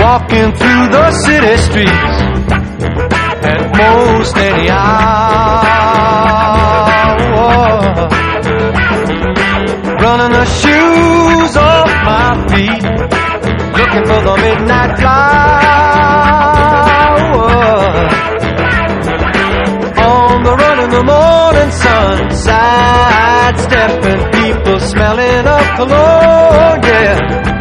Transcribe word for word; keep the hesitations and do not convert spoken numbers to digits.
walking through the city streets at most any hour, running the shoes off my feet, looking for the midnight flower. On the run in the morning sun, sidestepping people smelling of cologne, yeah.